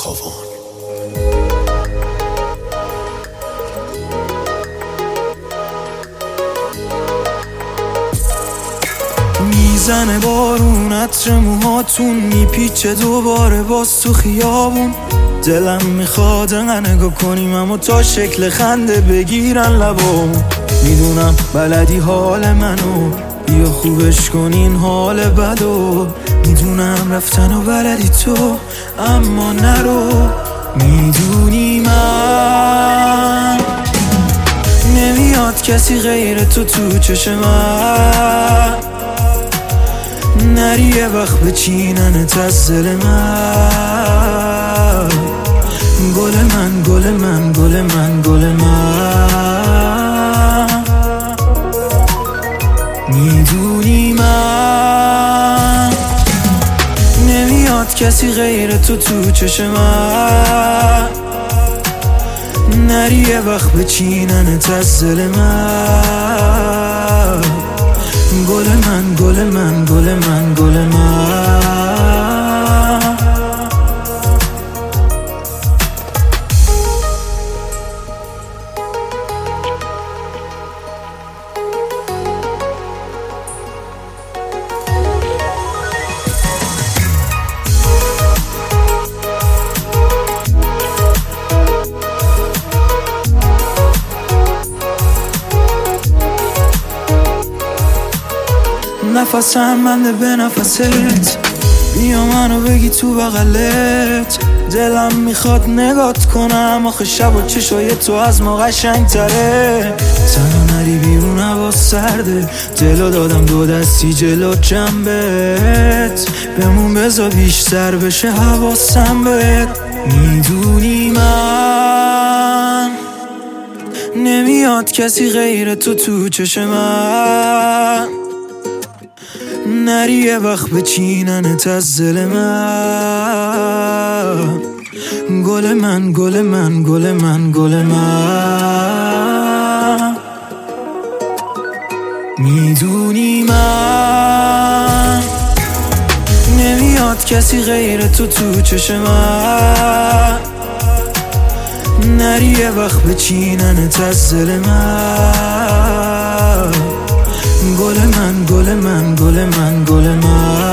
کاوان. میزنه بارون، عطر موهاتون میپیچه دوباره باز تو خیابون. دلم میخواد انقدر نگاه کنیم اما تا شکل خنده بگیرن لبامون. میدونم بلدی حال منو، بیا خوبش کنین حال بدو. میدونم رفتن و بلدی تو، اما نرو. میدونی من نمیاد کسی غیر تو تو چشم من. نری یه وقت بچیننت از دل من. گل من گل من گل من گل من. میدونی من نمیاد کسی غیر تو تو چشم من. نری یه وقت بچیننت از دل من. گل من گل من گل من گل من. نفسم بنده به نفست، بیا منو بگی تو بغلت. دلم میخواد نگات کنم آخه شب و چشای تو از ما قشنگ تره. تنها نری بیرون هوا سرده، دلو دادم دو دستی جلو جنبت. بمون بذار بیشتر بشه حواسم بهت. میدونی من نمیاد کسی غیر تو تو چشم من. نری یه وقت بچیننت از دل من. گل من گل من گل من گل من. میدونی من نمیاد کسی غیر تو تو چشم من. نری یه وقت بچیننت از دل من. گل من گل من گل من گل من.